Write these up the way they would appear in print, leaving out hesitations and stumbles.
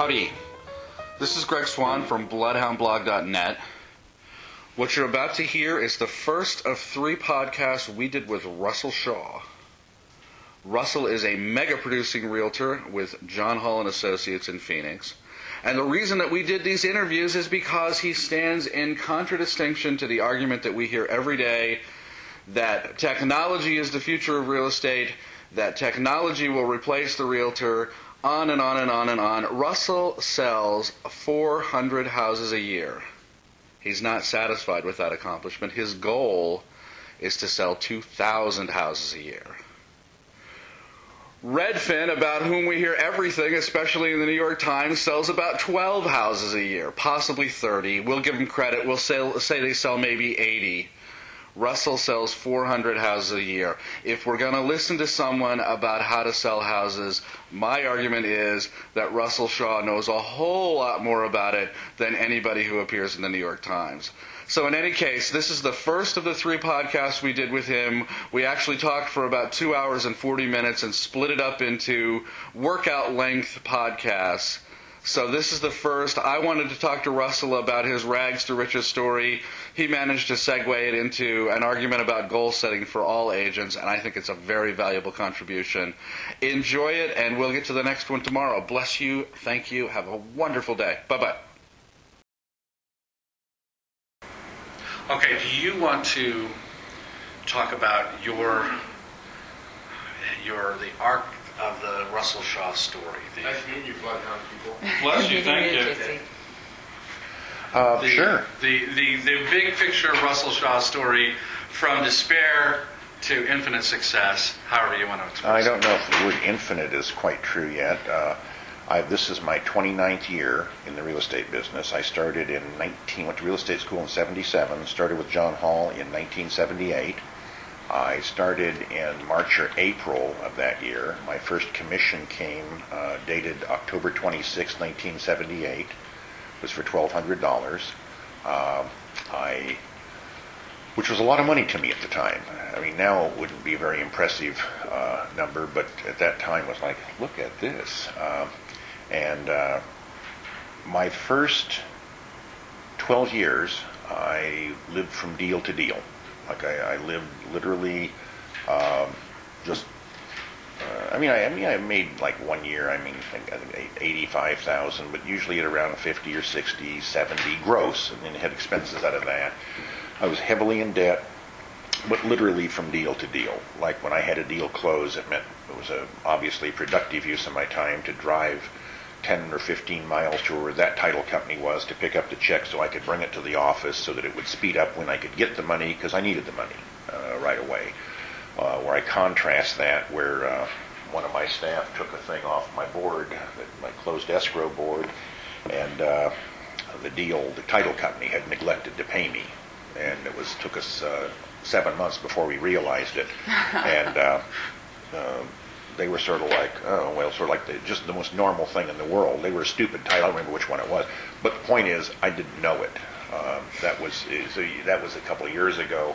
Howdy. This is Greg Swan from bloodhoundblog.net. What you're about to hear is the first of 3 podcasts we did with Russell Shaw. Russell is a mega-producing realtor with John Hall & Associates in Phoenix. And the reason that we did these interviews is because he stands in contradistinction to the argument that we hear every day that technology is the future of real estate, that technology will replace the realtor, on and on and on and on. Russell sells 400 houses a year. He's not satisfied with that accomplishment. His goal is to sell 2,000 houses a year. Redfin, about whom we hear everything, especially in the New York Times, sells about 12 houses a year, possibly 30. We'll give them credit. We'll say they sell maybe 80. Russell sells 400 houses a year. If we're going to listen to someone about how to sell houses, my argument is that Russell Shaw knows a whole lot more about it than anybody who appears in the New York Times. So in any case, this is the first of the 3 podcasts we did with him. We actually talked for about 2 hours and 40 minutes and split it up into workout length podcasts. So this is the first. I wanted to talk to Russell about his rags to riches story. He managed to segue it into an argument about goal setting for all agents, and I think it's a very valuable contribution. Enjoy it, and we'll get to the next one tomorrow. Bless you. Thank you. Have a wonderful day. Bye-bye. Okay, do you want to talk about the arc of the Russell Shaw story? Nice meeting you, Bloodhound people. Bless you, thank you. Sure. The big picture of Russell Shaw's story, from despair to infinite success, however you want to express it. I don't know if the word infinite is quite true yet. This is my 29th year in the real estate business. I started went to real estate school in 77, started with John Hall in 1978. I started in March or April of that year. My first commission came dated October 26, 1978. It was for $1,200, which was a lot of money to me at the time. I mean, now it wouldn't be a very impressive number, but at that time it was like, look at this. My first 12 years, I lived from deal to deal. Like I lived literally I made like one year, I think 85,000, but usually at around 50 or 60, 70 gross, and then had expenses out of that. I was heavily in debt, but literally from deal to deal. Like when I had a deal close, it meant it was obviously productive use of my time to drive 10 or 15 miles to where that title company was to pick up the check so I could bring it to the office so that it would speed up when I could get the money, because I needed the money right away. Where I contrast that, where one of my staff took a thing off my board, my closed escrow board, and the title company had neglected to pay me, and took us 7 months before we realized it, and they were sort of like, just the most normal thing in the world. They were a stupid title. I don't remember which one it was. But the point is, I didn't know it. That was a couple of years ago.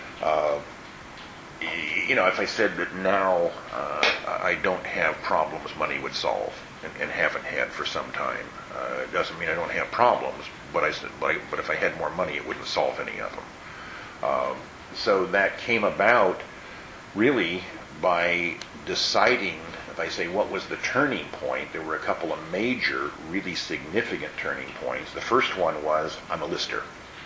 If I said that now I don't have problems money would solve, and haven't had for some time, it doesn't mean I don't have problems. But if I had more money, it wouldn't solve any of them. So that came about really by deciding, if I say what was the turning point, there were a couple of major, really significant turning points. The first one was, I'm a lister.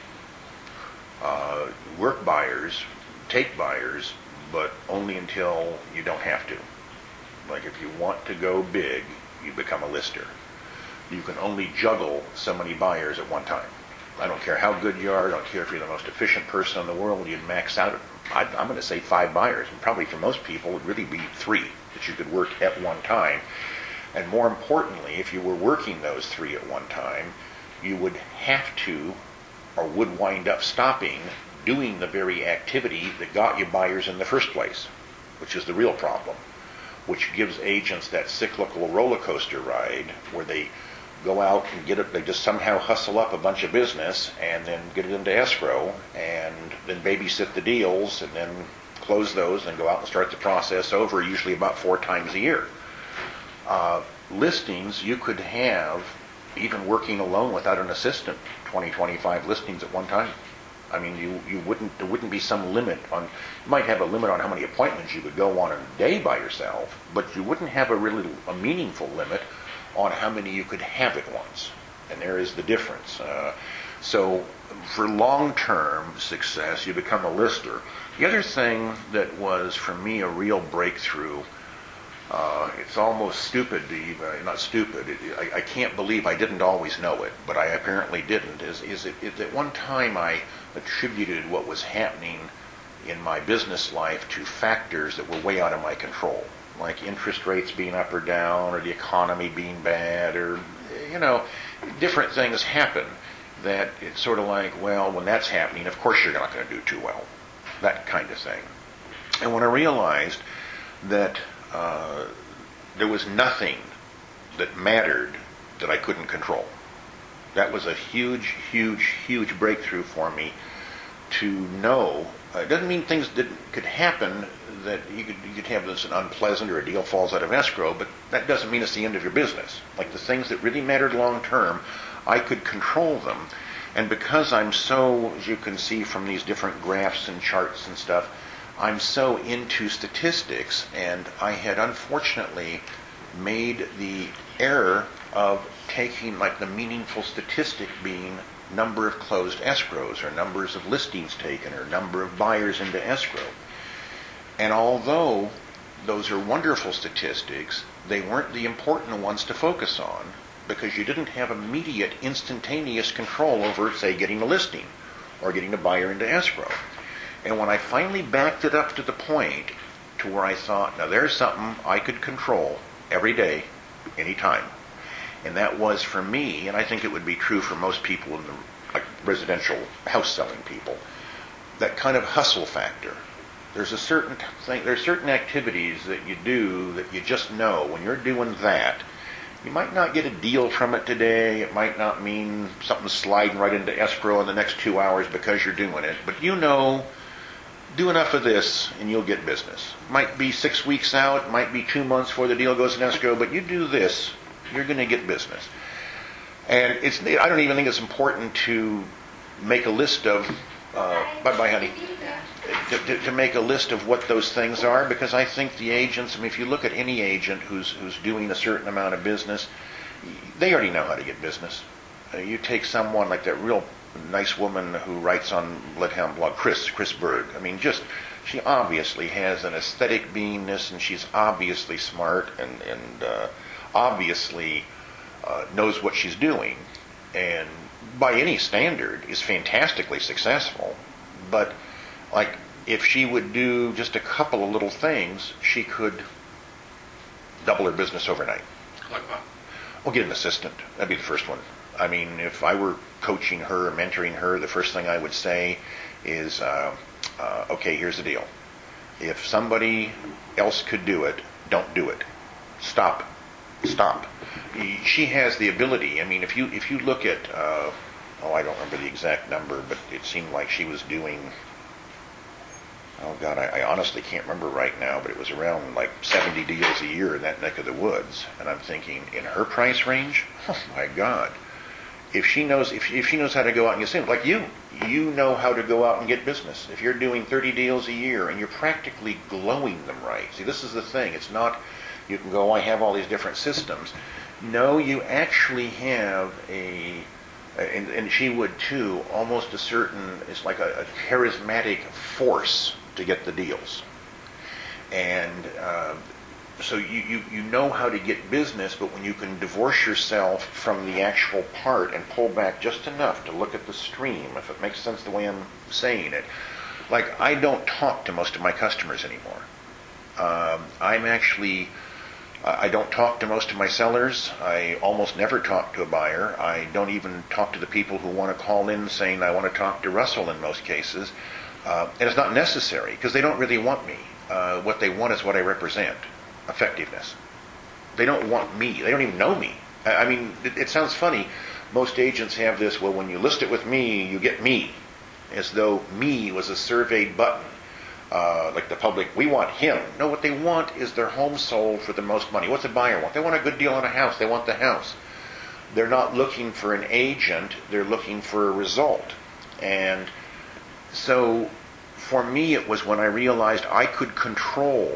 Work buyers, take buyers, but only until you don't have to. Like if you want to go big, you become a lister. You can only juggle so many buyers at one time. I don't care how good you are, I don't care if you're the most efficient person in the world, you'd max out I'm going to say 5 buyers, and probably for most people it would really be 3 that you could work at one time. And more importantly, if you were working those 3 at one time, you would have to, or would wind up stopping, doing the very activity that got you buyers in the first place, which is the real problem, which gives agents that cyclical roller coaster ride where they go out and get it, they just somehow hustle up a bunch of business and then get it into escrow and then babysit the deals and then close those and go out and start the process over, usually about 4 times a year. listings, you could have, even working alone without an assistant, 20, 25 listings at one time. I mean, there wouldn't be some limit on, you might have a limit on how many appointments you could go on a day by yourself, but you wouldn't have a meaningful limit on how many you could have at once. And there is the difference. So for long-term success, you become a lister. The other thing that was, for me, a real breakthrough, it's almost stupid to even, not stupid, I can't believe I didn't always know it, but I apparently didn't, is at one time I attributed what was happening in my business life to factors that were way out of my control, like interest rates being up or down, or the economy being bad, or, different things happen that it's sort of like, well, when that's happening, of course you're not going to do too well, that kind of thing. And when I realized that there was nothing that mattered that I couldn't control. That was a huge, huge, huge breakthrough for me to know. It doesn't mean things could happen that you could have this unpleasant or a deal falls out of escrow, but that doesn't mean it's the end of your business. Like the things that really mattered long term, I could control them. And because I'm so, as you can see from these different graphs and charts and stuff, I'm so into statistics, and I had unfortunately made the error of taking like the meaningful statistic being number of closed escrows, or numbers of listings taken, or number of buyers into escrow. And although those are wonderful statistics, they weren't the important ones to focus on, because you didn't have immediate, instantaneous control over, say, getting a listing or getting a buyer into escrow. And when I finally backed it up to the point to where I thought, now there's something I could control every day, anytime. And that was for me, and I think it would be true for most people in the residential house selling people, that kind of hustle factor. There's a certain thing, there's certain activities that you do that you just know when you're doing that, you might not get a deal from it today. It might not mean something's sliding right into escrow in the next 2 hours because you're doing it. But do enough of this and you'll get business. Might be 6 weeks out, might be 2 months before the deal goes in escrow, but you do this, you're going to get business. And I don't even think it's important to make a list of, bye-bye, honey, to make a list of what those things are, because I think the agents, if you look at any agent who's doing a certain amount of business, they already know how to get business. You take someone like that real nice woman who writes on Bloodhound Blog, Chris Berg. She obviously has an aesthetic beingness, and she's obviously smart and obviously knows what she's doing, and by any standard is fantastically successful. But like, if she would do just a couple of little things, she could double her business overnight. Like what? Well, get an assistant. That'd be the first one. If I were coaching her, mentoring her, the first thing I would say is, okay, here's the deal. If somebody else could do it, don't do it. Stop. She has the ability. If you look at, I don't remember the exact number, but it seemed like she was doing, oh God, I honestly can't remember right now, but it was around like 70 deals a year in that neck of the woods. And I'm thinking, in her price range, oh my God, if she knows how to go out and get sales, like you know how to go out and get business. If you're doing 30 deals a year and you're practically glowing them right. See, this is the thing. It's not, you can go, I have all these different systems. No, you actually have and she would too, almost a certain, it's like a charismatic force to get the deals. And so you know how to get business, but when you can divorce yourself from the actual part and pull back just enough to look at the stream, if it makes sense the way I'm saying it. Like, I don't talk to most of my customers anymore. I don't talk to most of my sellers. I almost never talk to a buyer. I don't even talk to the people who want to call in saying, I want to talk to Russell in most cases. And it's not necessary, because they don't really want me. What they want is what I represent, effectiveness. They don't want me. They don't even know me. It sounds funny. Most agents have this, well, when you list it with me, you get me, as though me was a surveyed button. like the public, we want him. No, what they want is their home sold for the most money. What's a buyer want? They want a good deal on a house. They want the house. They're not looking for an agent. They're looking for a result. And so for me, it was when I realized I could control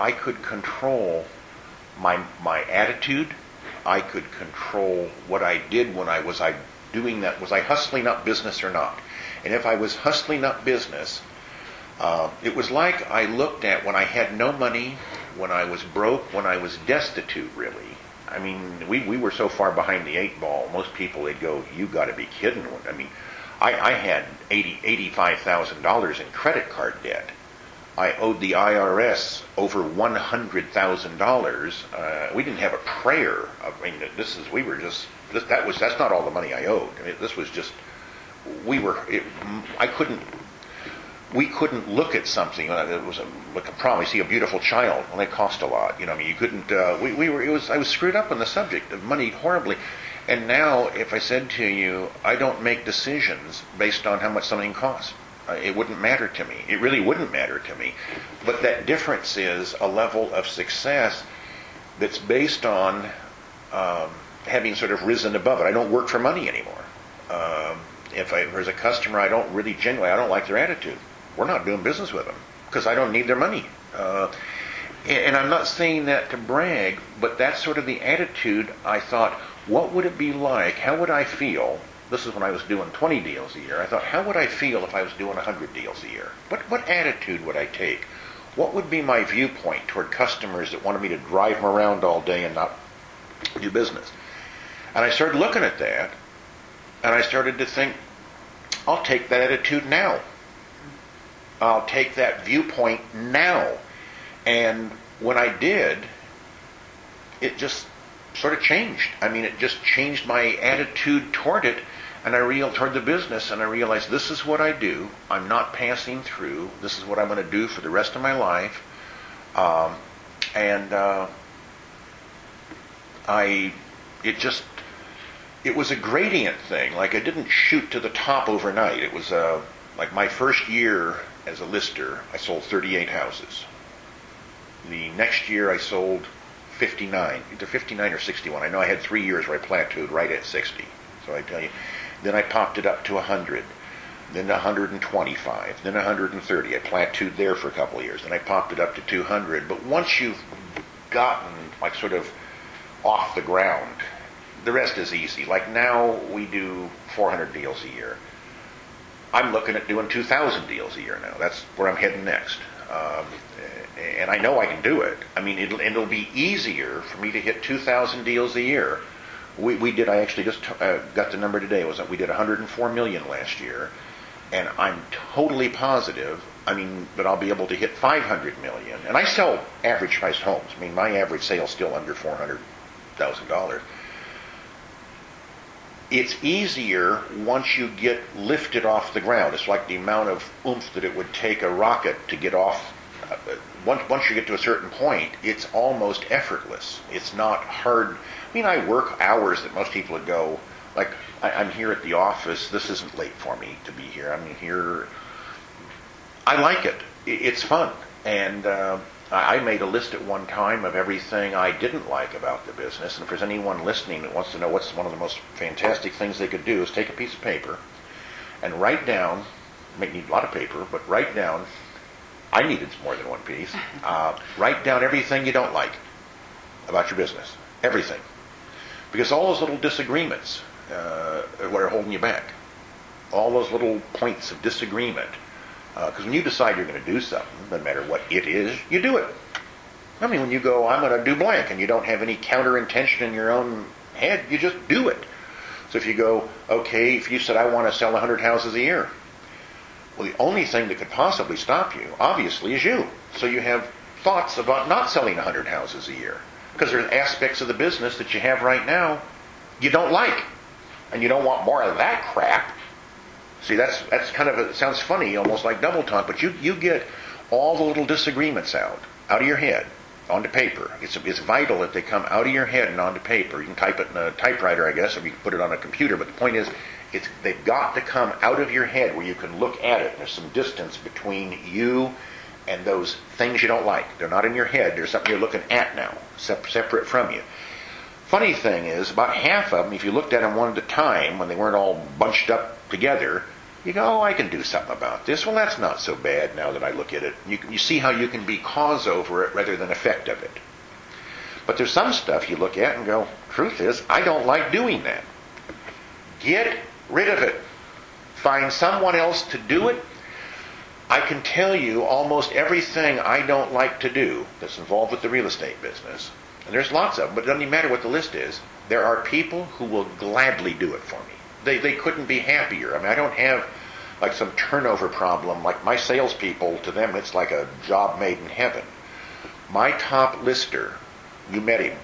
my attitude. I could control what I did when I doing that. Was I hustling up business or not? And if I was hustling up business, it was like I looked at when I had no money, when I was broke, when I was destitute, really. I mean, we were so far behind the eight ball. Most people, they'd go, you got to be kidding. I mean, I had $85,000 in credit card debt. I owed the IRS over $100,000. We didn't have a prayer. I mean, that's not all the money I owed. I mean, this was just, we couldn't look at something. It was like a problem. You see a beautiful child, well, they cost a lot. I mean, you couldn't. I was screwed up on the subject of money horribly. And now, if I said to you, I don't make decisions based on how much something costs. It wouldn't matter to me. It really wouldn't matter to me. But that difference is a level of success that's based on having sort of risen above it. I don't work for money anymore. If there's a customer I don't like their attitude. We're not doing business with them because I don't need their money. And I'm not saying that to brag, but that's sort of the attitude. I thought, what would it be like? How would I feel? This is when I was doing 20 deals a year. I thought, how would I feel if I was doing 100 deals a year? What attitude would I take? What would be my viewpoint toward customers that wanted me to drive them around all day and not do business? And I started looking at that, and I started to think, I'll take that attitude now. I'll take that viewpoint now. And when I did, it just sort of changed. I mean, it just changed my attitude toward it, and toward the business, and I realized this is what I do. I'm not passing through. This is what I'm going to do for the rest of my life. It was a gradient thing. Like, I didn't shoot to the top overnight. It was like my first year as a lister, I sold 38 houses. The next year I sold 59, either 59 or 61. I know I had 3 years where I plateaued right at 60. So I tell you, then I popped it up to 100, then 125, then 130. I plateaued there for a couple of years. Then I popped it up to 200. But once you've gotten like sort of off the ground, the rest is easy. Like now we do 400 deals a year. I'm looking at doing 2,000 deals a year now. That's where I'm heading next. And I know I can do it. I mean, it'll be easier for me to hit 2,000 deals a year. I actually just got the number today. We did 104 million last year. And I'm totally positive, that I'll be able to hit 500 million. And I sell average priced homes. I mean, my average sale's still under $400,000. It's easier once you get lifted off the ground. It's like the amount of oomph that it would take a rocket to get off. Once you get to a certain point, it's almost effortless. It's not hard. I work hours that most people would go, like, I'm here at the office. This isn't late for me to be here. I'm here. I like it. It's fun. And I made a list at one time of everything I didn't like about the business. And if there's anyone listening that wants to know what's one of the most fantastic things they could do, is take a piece of paper and write down, you may need a lot of paper, but write down, I needed more than one piece, write down everything you don't like about your business. Everything. Because all those little disagreements are what are holding you back. All those little points of disagreement. Because when you decide you're going to do something, no matter what it is, you do it. When you go, I'm going to do blank, and you don't have any counter intention in your own head, you just do it. So if you go, okay, if you said I want to sell 100 houses a year, well, the only thing that could possibly stop you, obviously, is you. So you have thoughts about not selling 100 houses a year. Because there's aspects of the business that you have right now you don't like. And you don't want more of that crap. See, that's kind of, it sounds funny, almost like double talk, but you get all the little disagreements out of your head, onto paper. It's vital that they come out of your head and onto paper. You can type it in a typewriter, I guess, or you can put it on a computer, but the point is, they've got to come out of your head where you can look at it. There's some distance between you and those things you don't like. They're not in your head. They're something you're looking at now, separate from you. Funny thing is, about half of them, if you looked at them one at a time, when they weren't all bunched up together, you go, oh, I can do something about this. Well, that's not so bad now that I look at it. You see how you can be cause over it rather than effect of it. But there's some stuff you look at and go, truth is, I don't like doing that. Get rid of it. Find someone else to do it. I can tell you almost everything I don't like to do that's involved with the real estate business. And there's lots of them, but it doesn't even matter what the list is. There are people who will gladly do it for me. They couldn't be happier. I mean, I don't have like some turnover problem. Like my salespeople, to them, it's like a job made in heaven. My top lister, you met him.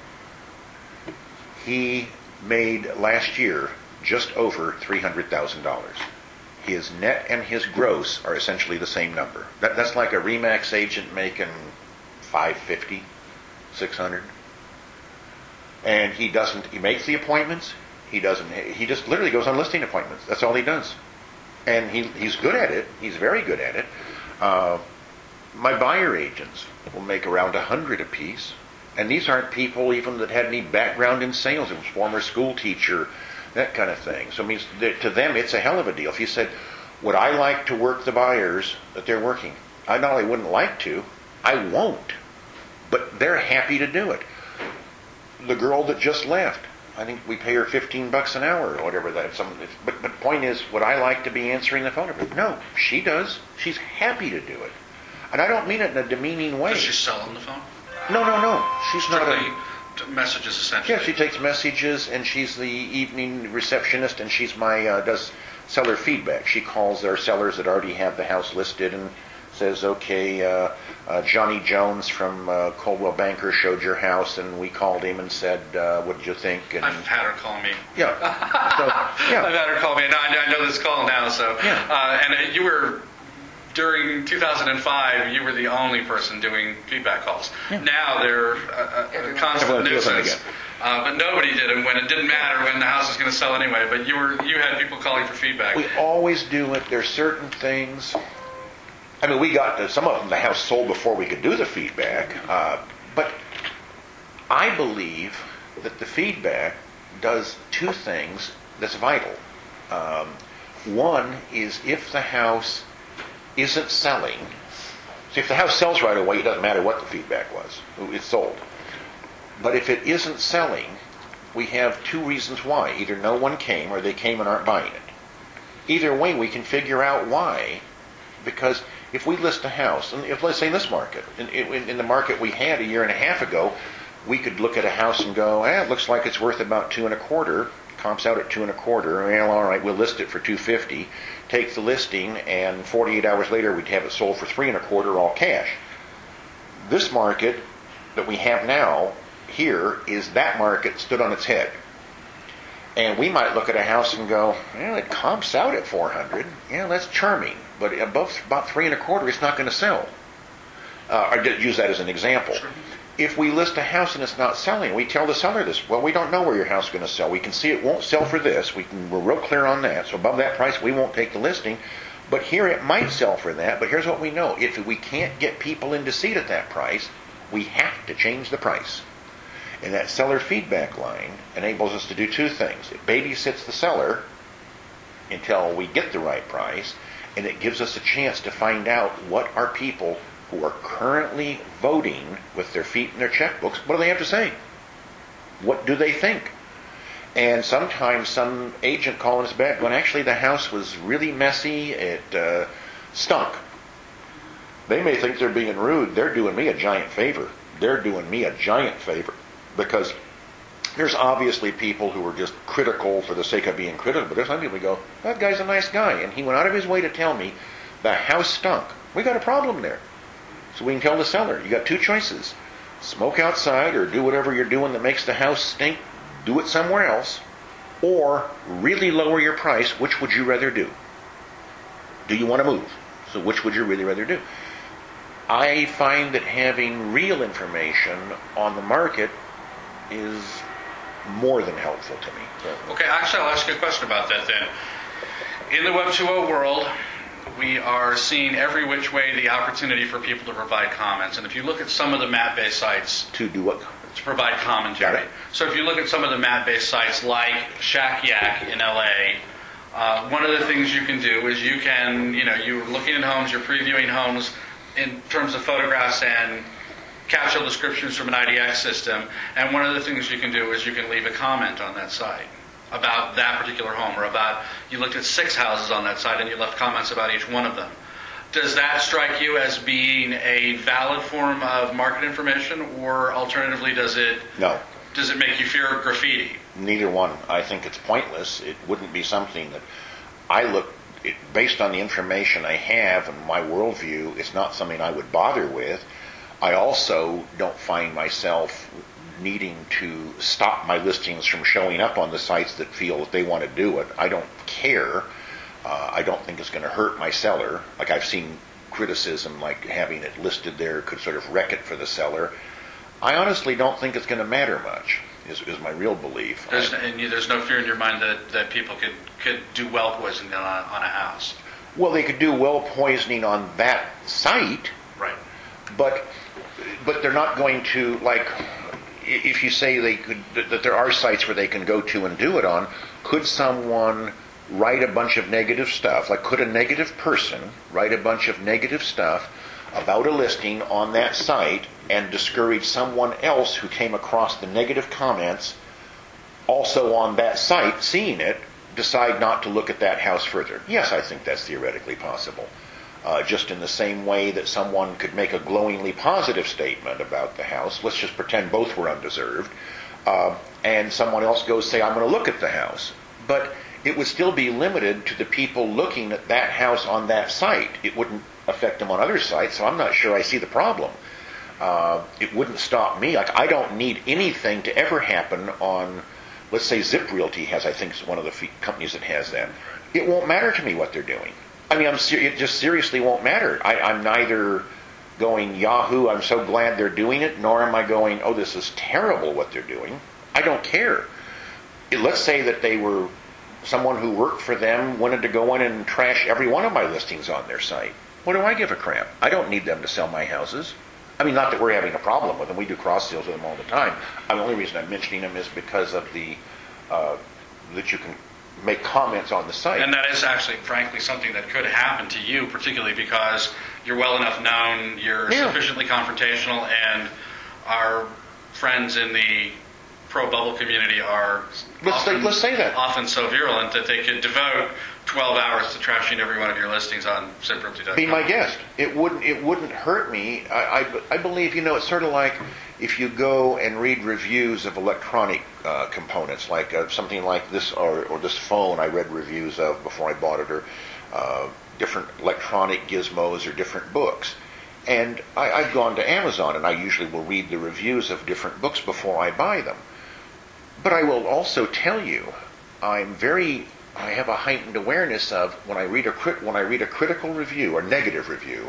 He made last year just over $300,000. His net and his gross are essentially the same number. That's like a Remax agent making $550, $600. And he makes the appointments. He just literally goes on listing appointments. That's all he does. And he's good at it. He's very good at it. My buyer agents will make around 100 apiece. And these aren't people even that had any background in sales. It was former school teacher, that kind of thing. So it means to them, it's a hell of a deal. If you said, would I like to work the buyers that they're working? I not only wouldn't like to, I won't. But they're happy to do it. The girl that just left, I think we pay her $15 an hour or whatever that. But the point is, would I like to be answering the phone? No, she does. She's happy to do it. And I don't mean it in a demeaning way. Does she sell on the phone? No. She's not messages essentially. Yeah, she takes messages, and she's the evening receptionist, and she's does seller feedback. She calls their sellers that already have the house listed and says, okay, Johnny Jones from Coldwell Banker showed your house, and we called him and said, what did you think? And I've had her call me. Yeah. I've had her call me, and I know this call now. So, and you were. During 2005, you were the only person doing feedback calls. Yeah. Now they're a constant nuisance. But nobody did them when it didn't matter when the house was going to sell anyway. But you had people calling for feedback. We always do it. There's certain things. I mean, we got some of them. The house sold before we could do the feedback. But I believe that the feedback does two things that's vital. One is if the house isn't selling. See, if the house sells right away, it doesn't matter what the feedback was. It's sold. But if it isn't selling, we have two reasons why. Either no one came or they came and aren't buying it. Either way, we can figure out why. Because if we list a house, and if let's say in this market, in the market we had a year and a half ago, we could look at a house and go, it looks like it's worth about $2.25. Comps out at $2.25. Well, all right, we'll list it for $250. Take the listing, and 48 hours later, we'd have it sold for $3.25, all cash. This market that we have now here is that market stood on its head. And we might look at a house and go, it comps out at $400. Yeah, that's charming, but above about $3.25, it's not going to sell. I did use that as an example. Sure. If we list a house and it's not selling, we tell the seller this, well, we don't know where your house is going to sell. We can see it won't sell for this. We're real clear on that. So above that price, we won't take the listing. But here it might sell for that. But here's what we know. If we can't get people in to see it at that price, we have to change the price. And that seller feedback line enables us to do two things. It babysits the seller until we get the right price, and it gives us a chance to find out what our people who are currently voting with their feet in their checkbooks, what do they have to say? What do they think? And sometimes some agent calling us back when actually the house was really messy, it stunk. They may think they're being rude. They're doing me a giant favor. Because there's obviously people who are just critical for the sake of being critical, but there's some people who go, that guy's a nice guy, and he went out of his way to tell me the house stunk. We got a problem there. So we can tell the seller, you got two choices. Smoke outside or do whatever you're doing that makes the house stink. Do it somewhere else. Or really lower your price. Which would you rather do? Do you want to move? So which would you really rather do? I find that having real information on the market is more than helpful to me. Okay, actually I'll ask you a question about that then. In the Web 2.0 world, we are seeing every which way the opportunity for people to provide comments. And if you look at some of the map-based sites, To do what? to provide commentary. Got it. So if you look at some of the map-based sites like Shack Yak in LA, one of the things you can do is you're looking at homes, you're previewing homes in terms of photographs and capsule descriptions from an IDX system, and one of the things you can do is you can leave a comment on that site about that particular home, or about, you looked at 6 houses on that site and you left comments about each one of them. Does that strike you as being a valid form of market information, or alternatively does it No. make you fear graffiti? Neither one. I think it's pointless. It wouldn't be something that based on the information I have and my worldview, it's not something I would bother with. I also don't find myself needing to stop my listings from showing up on the sites that feel that they want to do it. I don't care. I don't think it's going to hurt my seller. Like, I've seen criticism like having it listed there could sort of wreck it for the seller. I honestly don't think it's going to matter much, is my real belief. There's no fear in your mind that people could do well poisoning on a house? Well, they could do well poisoning on that site, Right. but they're not going to, like, if you say that there are sites where they can go to and do it on, could someone write a bunch of negative stuff? Like, could a negative person write a bunch of negative stuff about a listing on that site and discourage someone else who came across the negative comments also on that site, seeing it, decide not to look at that house further? Yes, I think that's theoretically possible. Just in the same way that someone could make a glowingly positive statement about the house, let's just pretend both were undeserved, and someone else goes, say, I'm going to look at the house. But it would still be limited to the people looking at that house on that site. It wouldn't affect them on other sites, so I'm not sure I see the problem. It wouldn't stop me. Like, I don't need anything to ever happen on, let's say Zip Realty has, I think, is one of the companies that has that. It won't matter to me what they're doing. I mean, it just seriously won't matter. I'm neither going, Yahoo, I'm so glad they're doing it, nor am I going, oh, this is terrible what they're doing. I don't care. Let's say that they were someone who worked for them wanted to go in and trash every one of my listings on their site. What do I give a crap? I don't need them to sell my houses. I mean, not that we're having a problem with them. We do cross sales with them all the time. The only reason I'm mentioning them is because of the that you can make comments on the site. And that is actually, frankly, something that could happen to you, particularly because you're well enough known, you're sufficiently confrontational, and our friends in the pro-bubble community are let's say that. often so virulent that they could devote 12 hours to trashing every one of your listings on ZipRealty.com. Be my guest. It wouldn't hurt me. I believe, it's sort of like if you go and read reviews of electronic components, like something like this or this phone I read reviews of before I bought it, or different electronic gizmos or different books. And I've gone to Amazon, and I usually will read the reviews of different books before I buy them. But I will also tell you, I have a heightened awareness of when I read a critical review or negative review,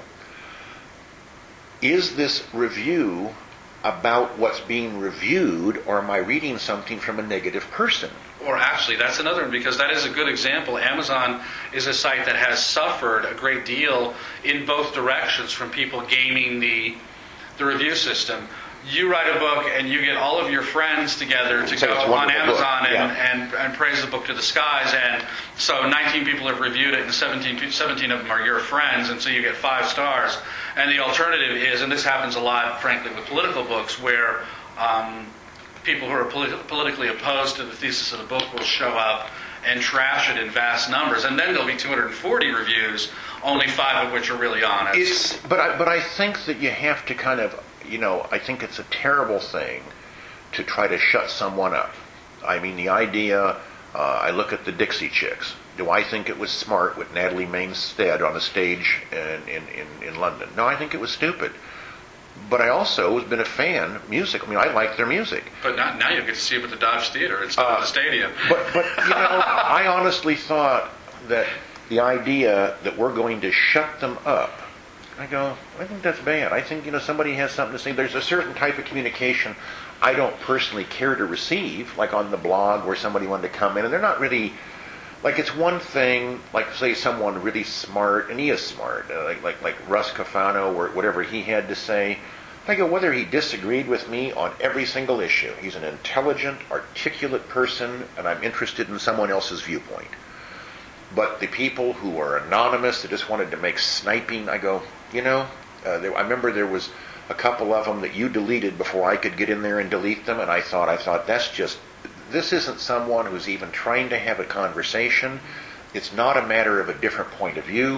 is this review about what's being reviewed, or am I reading something from a negative person? Or actually, that's another one, because that is a good example. Amazon is a site that has suffered a great deal in both directions from people gaming the review system. You write a book and you get all of your friends together to go on Amazon and praise the book to the skies, and so 19 people have reviewed it and 17 of them are your friends, and so you get 5 stars. And the alternative is, and this happens a lot, frankly, with political books, where people who are politically opposed to the thesis of the book will show up and trash it in vast numbers, and then there'll be 240 reviews, only 5 of which are really honest. But I think that you have to kind of, I think it's a terrible thing to try to shut someone up. I mean, the idea, I look at the Dixie Chicks. Do I think it was smart with Natalie Mainstead on a stage in London? No, I think it was stupid. But I also have been a fan of music. I mean, I like their music. But now you get to see it at the Dodge Theater instead of the stadium. But I honestly thought that the idea that we're going to shut them up, I think that's bad. I think, somebody has something to say. There's a certain type of communication I don't personally care to receive, like on the blog where somebody wanted to come in, and they're not really Like it's one thing, like say someone really smart, and he is smart, like Russ Cafano or whatever he had to say. I go, whether he disagreed with me on every single issue, he's an intelligent, articulate person, and I'm interested in someone else's viewpoint. But the people who are anonymous, that just wanted to make sniping, I go, I remember there was a couple of them that you deleted before I could get in there and delete them, and I thought this isn't someone who's even trying to have a conversation. It's not a matter of a different point of view.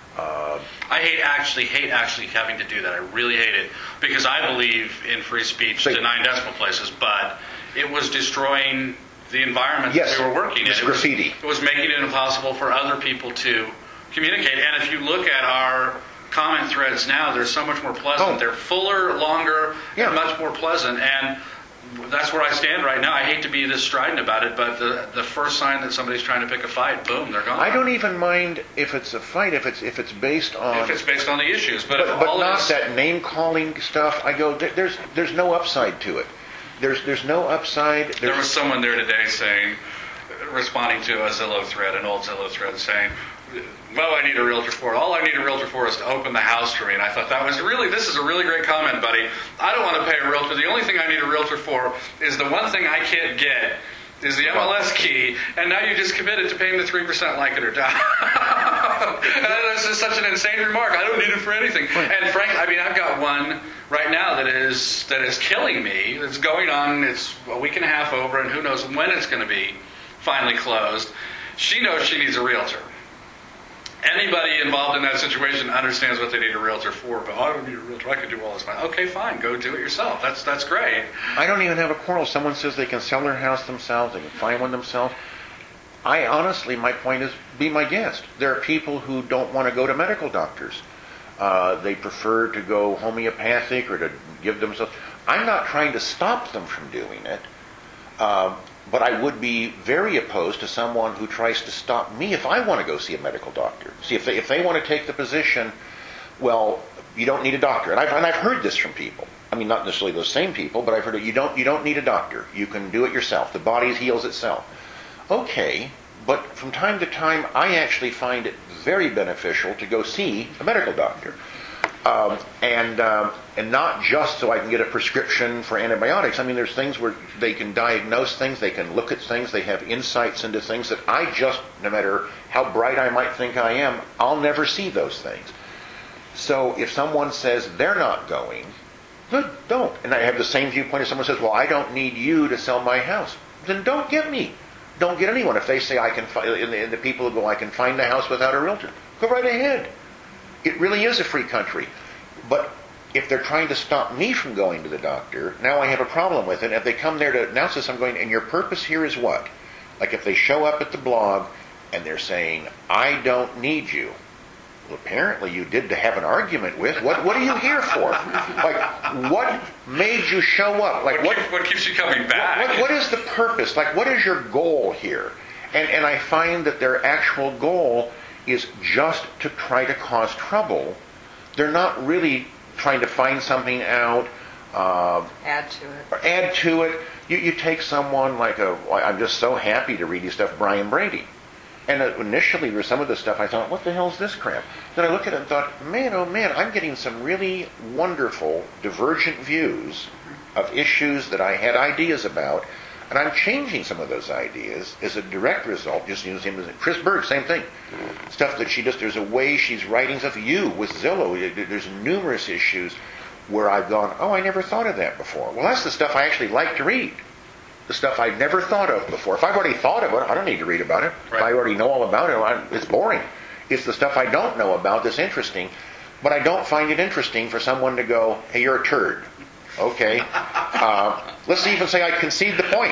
I hate actually having to do that. I really hate it because I believe in free speech to 9 decimal places, but it was destroying the environment that we were working in. It's graffiti. It was making it impossible for other people to communicate. And if you look at our comment threads now, they're so much more pleasant. They're fuller, longer, and much more pleasant. And that's where I stand right now. I hate to be this strident about it, but the first sign that somebody's trying to pick a fight, boom, they're gone. I don't even mind if it's a fight, if it's based on... If it's based on the issues. But not that name-calling stuff. I go, there's no upside to it. There's no upside. There was someone there today responding to a Zillow thread, an old Zillow thread, saying, well, I need a realtor for it. All I need a realtor for is to open the house for me. And I thought this is a really great comment, buddy. I don't want to pay a realtor. The only thing I need a realtor for is the one thing I can't get is the MLS key. And now you just committed to paying the 3% like it or die. And that's just such an insane remark. I don't need it for anything. And Frank, I've got one right now that is killing me. It's going on. It's a week and a half over, and who knows when it's going to be finally closed. She knows she needs a realtor. Anybody involved in that situation understands what they need a realtor for, but I don't need a realtor. I can do all this. Okay, fine. Go do it yourself. That's great. I don't even have a quarrel. Someone says they can sell their house themselves. They can find one themselves. I honestly, my point is, be my guest. There are people who don't want to go to medical doctors. They prefer to go homeopathic or to give themselves. I'm not trying to stop them from doing it. But I would be very opposed to someone who tries to stop me if I want to go see a medical doctor. See, if they want to take the position, well, you don't need a doctor. And I've heard this from people. I mean, not necessarily those same people, but I've heard it. You don't need a doctor. You can do it yourself. The body heals itself. Okay, but from time to time, I actually find it very beneficial to go see a medical doctor. And not just so I can get a prescription for antibiotics. I mean, there's things where they can diagnose things, they can look at things, they have insights into things that I just, no matter how bright I might think I am, I'll never see those things. So if someone says they're not going, good, don't. And I have the same viewpoint if someone says, well, I don't need you to sell my house. Then don't get me. Don't get anyone. If they say I can find, and the people who go, I can find the house without a realtor, go right ahead. It really is a free country. But if they're trying to stop me from going to the doctor, now I have a problem with it. If they come there to announce this, I'm going, and your purpose here is what? Like if they show up at the blog and they're saying, I don't need you. Well, apparently you did to have an argument with. What are you here for? Like, what made you show up? Like, what keeps you coming back? What is the purpose? Like, what is your goal here? And I find that their actual goal is just to try to cause trouble. They're not really trying to find something out. Add to it. Or add to it. You take someone like I'm just so happy to read you stuff, Brian Brady. And initially, there was some of the stuff I thought, what the hell is this crap? Then I looked at it and thought, man, oh man, I'm getting some really wonderful, divergent views of issues that I had ideas about. And I'm changing some of those ideas as a direct result, just using him as Chris Berg, same thing. Stuff that there's a way she's writing stuff. You, with Zillow, there's numerous issues where I've gone, oh, I never thought of that before. Well, that's the stuff I actually like to read. The stuff I'd never thought of before. If I've already thought of it, I don't need to read about it. Right. If I already know all about it, it's boring. It's the stuff I don't know about that's interesting. But I don't find it interesting for someone to go, hey, you're a turd. Okay. Let's even say I concede the point.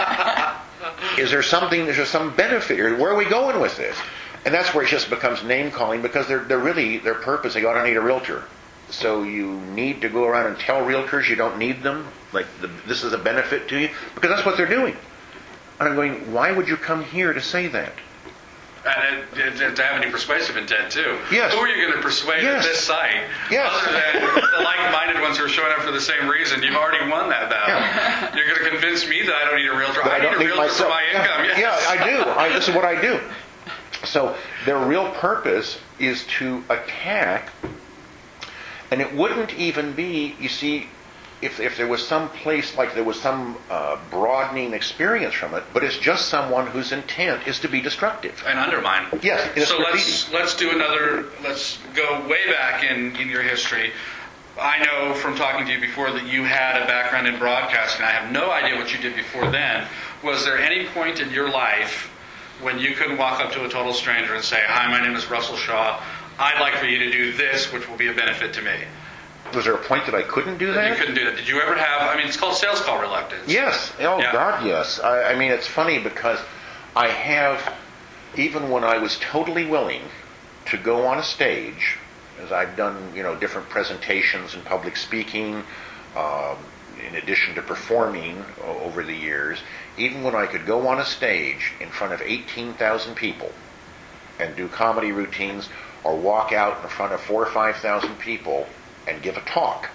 Is there some benefit here? Where are we going with this? And that's where it just becomes name calling, because they're really, their purpose, they go, I don't need a realtor. So you need to go around and tell realtors you don't need them? Like this is a benefit to you? Because that's what they're doing. And I'm going, why would you come here to say that? And to have any persuasive intent, too. Yes. Who are you going to persuade Yes. at this site? Yes. Other than the like-minded ones who are showing up for the same reason. You've already won that battle. Yeah. You're going to convince me that I don't need a realtor. But I need a realtor myself. for my income. Yes. Yeah, I do. This is what I do. So their real purpose is to attack, and it wouldn't even be, you see, if there was some place, like there was some broadening experience from it, but it's just someone whose intent is to be destructive. And undermine. Yes. It's So graffiti. let's go way back in your history. I know from talking to you before that you had a background in broadcasting. I have no idea what you did before then. Was there any point in your life when you couldn't walk up to a total stranger and say, "Hi, my name is Russell Shaw. I'd like for you to do this, which will be a benefit to me"? Was there a point that I couldn't do that? You couldn't do that. Did you ever have, it's called sales call reluctance. Yes. Oh, Yeah. God, yes. I mean, it's funny because I have, even when I was totally willing to go on a stage, as I've done, different presentations and public speaking, in addition to performing over the years, even when I could go on a stage in front of 18,000 people and do comedy routines or walk out in front of 4,000 or 5,000 people and give a talk,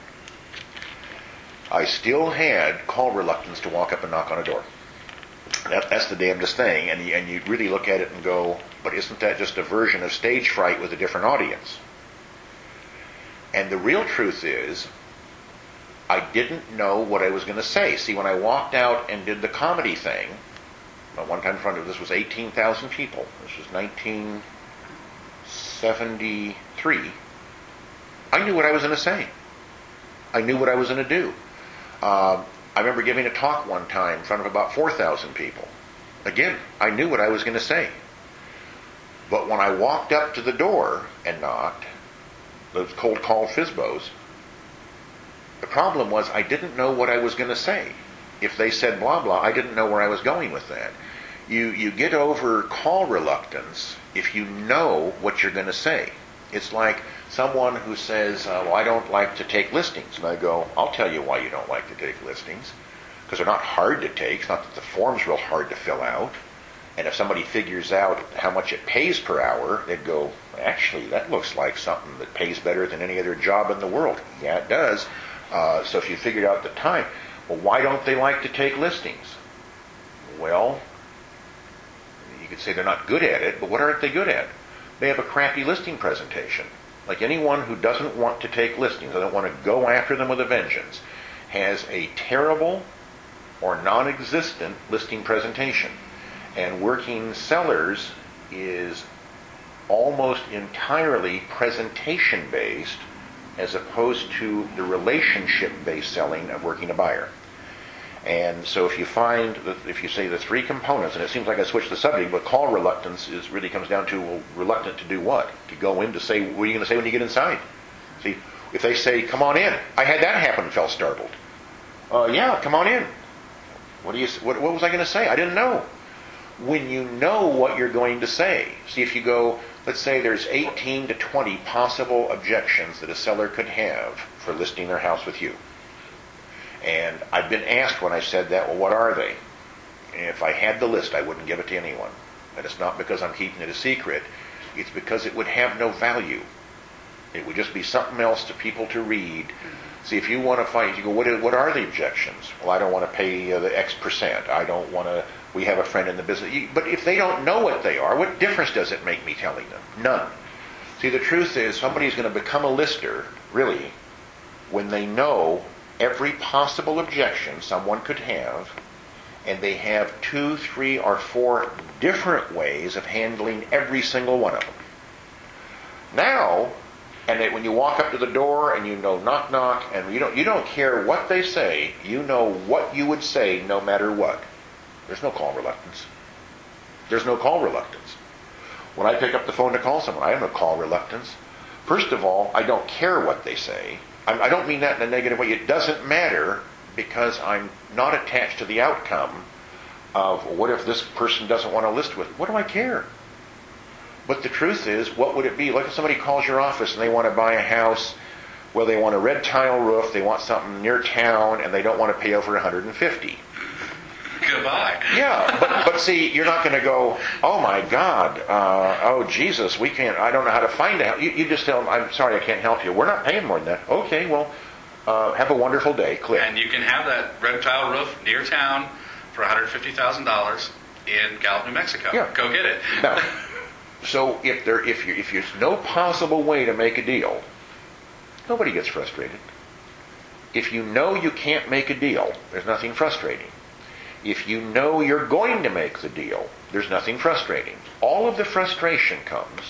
I still had call reluctance to walk up and knock on a door. That's the damnedest thing, and you really look at it and go, but isn't that just a version of stage fright with a different audience? And the real truth is, I didn't know what I was going to say. See, when I walked out and did the comedy thing, one time in front of this was 18,000 people. This was 1973. I knew what I was going to say. I knew what I was going to do. I remember giving a talk one time in front of about 4,000 people. Again, I knew what I was going to say. But when I walked up to the door and knocked, those cold call FSBOs, the problem was I didn't know what I was going to say. If they said blah blah, I didn't know where I was going with that. You get over call reluctance if you know what you're going to say. It's like someone who says, well, I don't like to take listings. And I go, I'll tell you why you don't like to take listings. Because they're not hard to take. It's not that the form's real hard to fill out. And if somebody figures out how much it pays per hour, they'd go, actually, that looks like something that pays better than any other job in the world. Yeah, it does. So if you figured out the time, well, why don't they like to take listings? Well, you could say they're not good at it, but what aren't they good at? They have a crappy listing presentation. Like anyone who doesn't want to take listings, doesn't want to go after them with a vengeance, has a terrible or non-existent listing presentation. And working sellers is almost entirely presentation-based as opposed to the relationship-based selling of working a buyer. And so if you say the three components, and it seems like I switched the subject, but call reluctance really comes down to, well, reluctant to do what? To go in to say, what are you going to say when you get inside? See, if they say, come on in. I had that happen and felt startled. Yeah, come on in. What was I going to say? I didn't know. When you know what you're going to say. See, if you go, let's say there's 18 to 20 possible objections that a seller could have for listing their house with you. And I've been asked when I said that, well, what are they? And if I had the list, I wouldn't give it to anyone. And it's not because I'm keeping it a secret. It's because it would have no value. It would just be something else to people to read. See, if you want to fight, you go, what are the objections? Well, I don't want to pay the X percent. I don't want to, we have a friend in the business. But if they don't know what they are, what difference does it make me telling them? None. See, the truth is somebody's going to become a lister, really, when they know every possible objection someone could have, and they have 2, 3, or 4 different ways of handling every single one of them. Now, when you walk up to the door and you know knock knock, and you don't care what they say, you know what you would say no matter what. There's no call reluctance. There's no call reluctance. When I pick up the phone to call someone, I have no call reluctance. First of all, I don't care what they say. I don't mean that in a negative way. It doesn't matter because I'm not attached to the outcome of what if this person doesn't want to list with. What do I care? But the truth is, what would it be? Like if somebody calls your office and they want to buy a house, well, they want a red tile roof, they want something near town, and they don't want to pay over $150. Good goodbye. Yeah, but see, you're not going to go, oh my God, oh Jesus, we can't, I don't know how to find out. You just tell them, I'm sorry, I can't help you. We're not paying more than that. Okay, well, have a wonderful day. Click. And you can have that red tile roof near town for $150,000 in Gallup, New Mexico. Yeah. Go get it. Now, so if there's no possible way to make a deal, nobody gets frustrated. If you know you can't make a deal, there's nothing frustrating. If you know you're going to make the deal, there's nothing frustrating. All of the frustration comes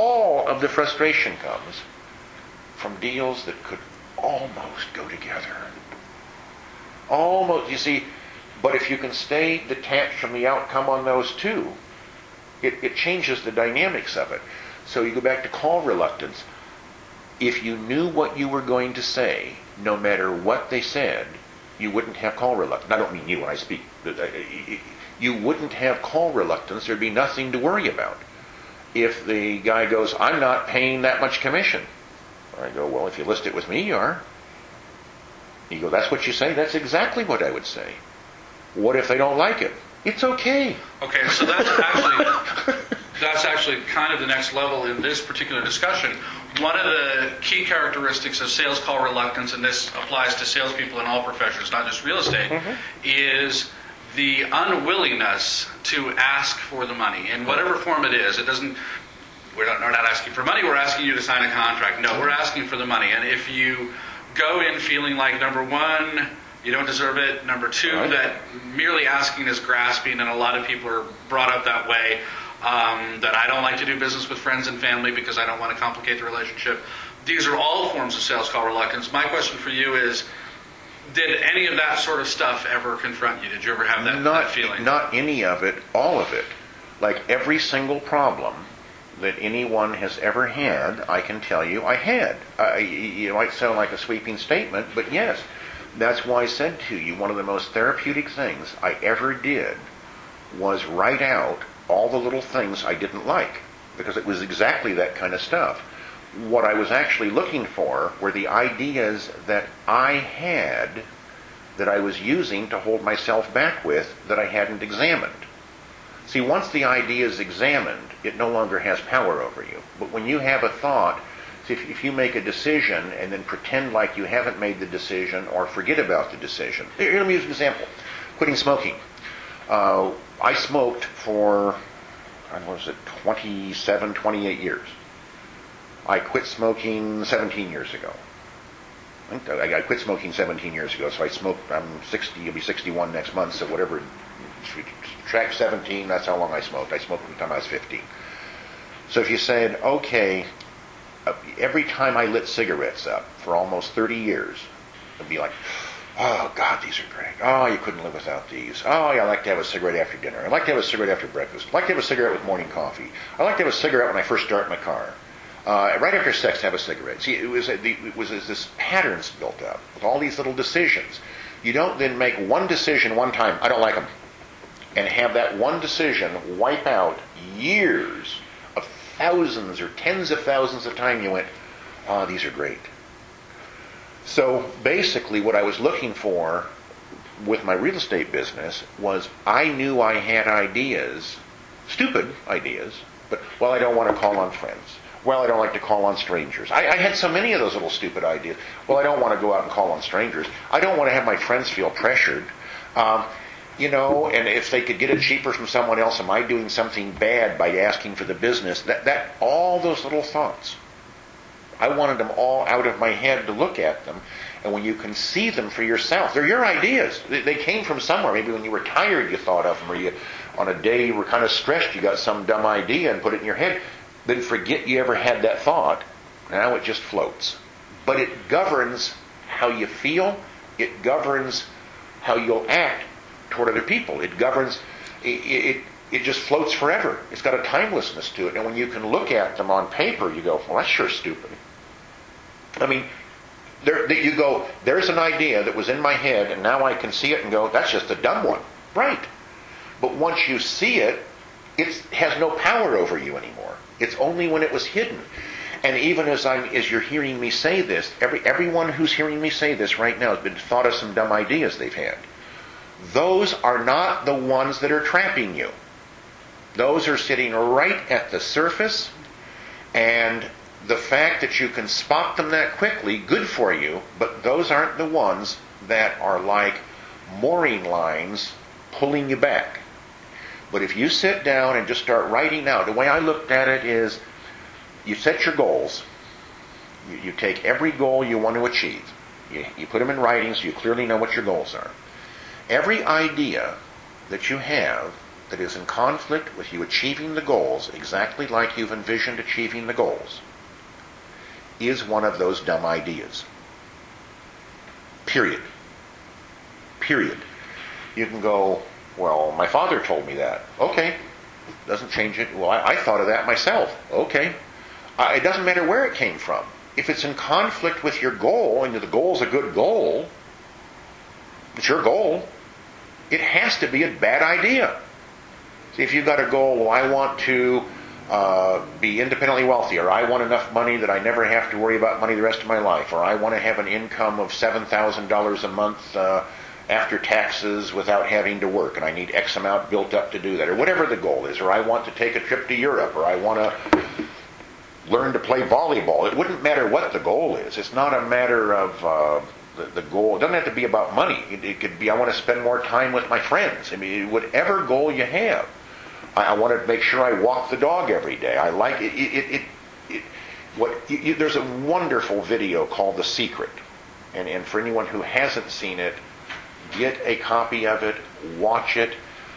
from deals that could almost go together. Almost, you see, but if you can stay detached from the outcome on those two, it changes the dynamics of it. So you go back to call reluctance. If you knew what you were going to say, no matter what they said, you wouldn't have call reluctance. I don't mean you when I speak. You wouldn't have call reluctance. There'd be nothing to worry about. If the guy goes, I'm not paying that much commission. I go, well, if you list it with me, you are. You go, that's what you say? That's exactly what I would say. What if they don't like it? It's okay. Okay, so that's actually kind of the next level in this particular discussion. One of the key characteristics of sales call reluctance, and this applies to salespeople in all professions, not just real estate, is the unwillingness to ask for the money in whatever form it is. We're not asking for money, we're asking you to sign a contract. No, we're asking for the money. And if you go in feeling like, number one, you don't deserve it, number two, that merely asking is grasping, and a lot of people are brought up that way, that I don't like to do business with friends and family because I don't want to complicate the relationship. These are all forms of sales call reluctance. My question for you is, did any of that sort of stuff ever confront you? Did you ever have that feeling? Not any of it, all of it. Like every single problem that anyone has ever had, I can tell you I had. It might sound like a sweeping statement, but yes. That's why I said to you, one of the most therapeutic things I ever did was write out all the little things I didn't like, because it was exactly that kind of stuff. What I was actually looking for were the ideas that I had, that I was using to hold myself back with, that I hadn't examined. See, once the idea is examined, it no longer has power over you. But when you have a thought, if you make a decision and then pretend like you haven't made the decision or forget about the decision. Here, let me use an example. Quitting smoking. I smoked for, 27, 28 years. I quit smoking 17 years ago. I quit smoking 17 years ago, so I smoked, I'm 60, I'll be 61 next month, so whatever, track 17, that's how long I smoked. I smoked from the time I was 15. So if you said, okay, every time I lit cigarettes up for almost 30 years, it'd be like, oh, God, these are great. Oh, you couldn't live without these. Oh, yeah, I like to have a cigarette after dinner. I like to have a cigarette after breakfast. I like to have a cigarette with morning coffee. I like to have a cigarette when I first start my car. Right after sex, have a cigarette. See, it was this patterns built up with all these little decisions. You don't then make one decision one time, I don't like them, and have that one decision wipe out years of thousands or tens of thousands of time you went, oh, these are great. So basically what I was looking for with my real estate business was I knew I had ideas, stupid ideas, but, well, I don't want to call on friends. Well, I don't like to call on strangers. I had so many of those little stupid ideas. Well, I don't want to go out and call on strangers. I don't want to have my friends feel pressured. And if they could get it cheaper from someone else, am I doing something bad by asking for the business? That all those little thoughts, I wanted them all out of my head to look at them. And when you can see them for yourself, they're your ideas. They came from somewhere. Maybe when you were tired, you thought of them, or you, on a day you were kind of stressed, you got some dumb idea and put it in your head. Then forget you ever had that thought. Now it just floats. But it governs how you feel. It governs how you'll act toward other people. It governs, it just floats forever. It's got a timelessness to it. And when you can look at them on paper, you go, well, that's sure stupid. I mean, you go, there's an idea that was in my head, and now I can see it and go, that's just a dumb one. Right. But once you see it, it has no power over you anymore. It's only when it was hidden. And even as you're hearing me say this, everyone who's hearing me say this right now has been thought of some dumb ideas they've had. those are not the ones that are trapping you. Those are sitting right at the surface, and the fact that you can spot them that quickly, good for you, but those aren't the ones that are like mooring lines pulling you back. But if you sit down and just start writing out, the way I looked at it is, you set your goals. You take every goal you want to achieve. You put them in writing so you clearly know what your goals are. Every idea that you have that is in conflict with you achieving the goals exactly like you've envisioned achieving the goals is one of those dumb ideas. Period. Period. You can go, well, my father told me that. Okay. Doesn't change it. Well, I thought of that myself. Okay. It doesn't matter where it came from. If it's in conflict with your goal, and the goal's a good goal, it's your goal, it has to be a bad idea. See, if you've got a goal, well, I want to be independently wealthy, or I want enough money that I never have to worry about money the rest of my life, or I want to have an income of $7,000 a month after taxes without having to work, and I need X amount built up to do that, or whatever the goal is, or I want to take a trip to Europe, or I want to learn to play volleyball. It wouldn't matter what the goal is. It's not a matter of the goal. It doesn't have to be about money. It could be, I want to spend more time with my friends. I mean, whatever goal you have. I want to make sure I walk the dog every day. I like it. There's a wonderful video called The Secret. And for anyone who hasn't seen it, get a copy of it, watch it.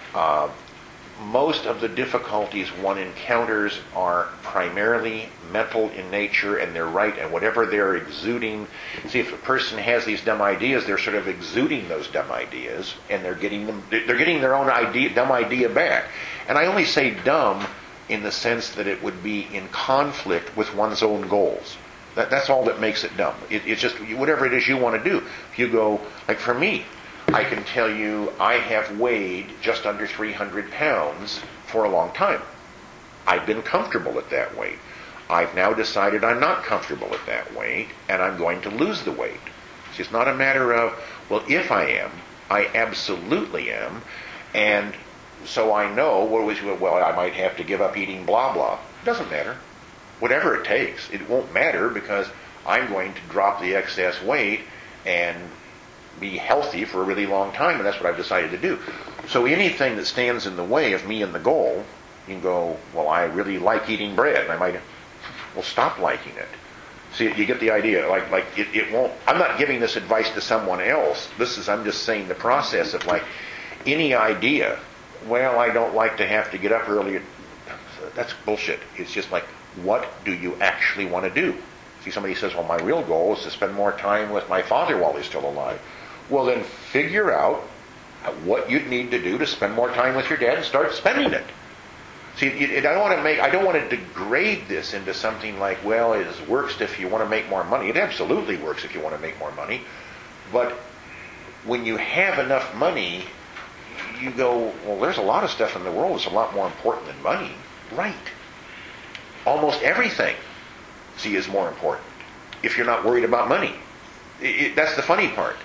Most of the difficulties one encounters are primarily mental in nature, and they're right, and whatever they're exuding. See, if a person has these dumb ideas, they're sort of exuding those dumb ideas, and they're getting their own dumb idea back. And I only say dumb in the sense that it would be in conflict with one's own goals. That's all that makes it dumb. It's just whatever it is you want to do. If you go, like for me, I can tell you I have weighed just under 300 pounds for a long time. I've been comfortable at that weight. I've now decided I'm not comfortable at that weight, and I'm going to lose the weight. See, it's not a matter of, well, if I am, I absolutely am, and so I know, well, I might have to give up eating blah, blah. It doesn't matter. Whatever it takes. It won't matter because I'm going to drop the excess weight and be healthy for a really long time, and that's what I've decided to do. So anything that stands in the way of me and the goal, you can go, well, I really like eating bread, and I might, well, stop liking it. See, you get the idea. Like it won't. I'm not giving this advice to someone else. I'm just saying the process of like any idea. Well, I don't like to have to get up early. That's bullshit. It's just like, what do you actually want to do? See, somebody says, well, my real goal is to spend more time with my father while he's still alive. Well, then figure out what you'd need to do to spend more time with your dad and start spending it. See, I don't want to degrade this into something like, well, it works if you want to make more money. It absolutely works if you want to make more money. But when you have enough money, you go, well, there's a lot of stuff in the world that's a lot more important than money. Right. Almost everything, see, is more important if you're not worried about money. That's the funny part.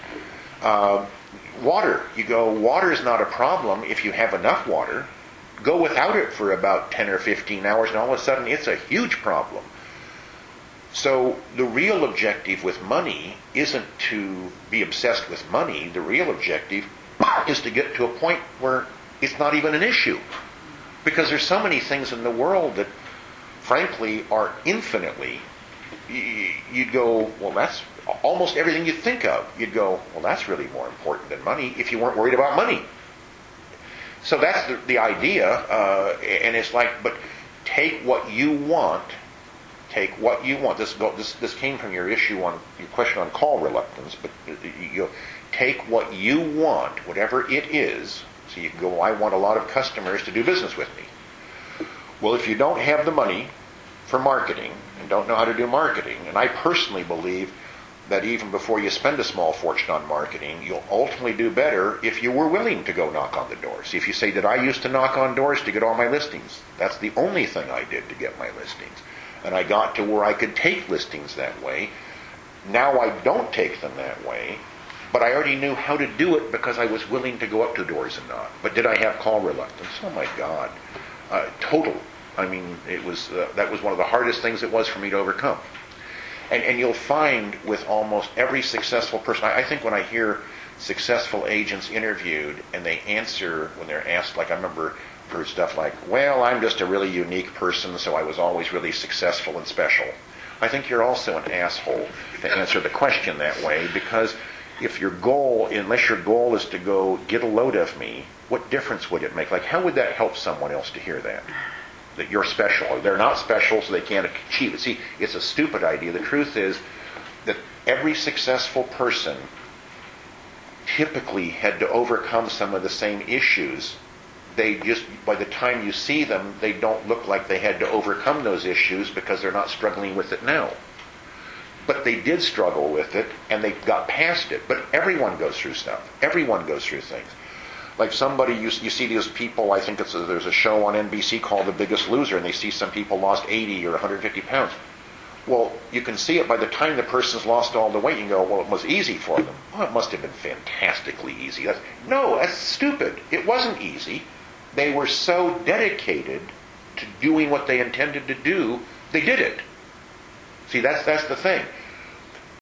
Water. You go, water is not a problem if you have enough water. Go without it for about 10 or 15 hours, and all of a sudden it's a huge problem. So the real objective with money isn't to be obsessed with money. The real objective is to get to a point where it's not even an issue. Because there's so many things in the world that, frankly, are infinitely, you'd go, well, that's almost everything you think of. You'd go, well, that's really more important than money if you weren't worried about money. So that's the idea, and it's like, but take what you want. Take what you want. This came from your question on call reluctance, but you take what you want, whatever it is. So you can go, well, I want a lot of customers to do business with me. Well, if you don't have the money for marketing and don't know how to do marketing, and I personally believe that even before you spend a small fortune on marketing, you'll ultimately do better if you were willing to go knock on the doors. If you say, did I used to knock on doors to get all my listings? That's the only thing I did to get my listings. And I got to where I could take listings that way. Now I don't take them that way. But I already knew how to do it because I was willing to go up to doors and knock. But did I have call reluctance? Oh my God. Total. I mean, it was that was one of the hardest things it was for me to overcome. And you'll find with almost every successful person, I think when I hear successful agents interviewed and they answer when they're asked, like I remember heard stuff like, well, I'm just a really unique person, so I was always really successful and special. I think you're also an asshole to answer the question that way, because if your goal, unless your goal is to go get a load of me, what difference would it make? Like, how would that help someone else to hear that? That you're special, or they're not special, so they can't achieve it. See, it's a stupid idea. The truth is that every successful person typically had to overcome some of the same issues. They just, by the time you see them, they don't look like they had to overcome those issues because they're not struggling with it now. But they did struggle with it, and they got past it. But everyone goes through stuff. Everyone goes through things. Like somebody, you see these people, I think there's a show on NBC called The Biggest Loser, and they see some people lost 80 or 150 pounds. Well, you can see it by the time the person's lost all the weight. You can go, well, it was easy for them. Oh, it must have been fantastically easy. No, that's stupid. It wasn't easy. They were so dedicated to doing what they intended to do, they did it. See, that's the thing.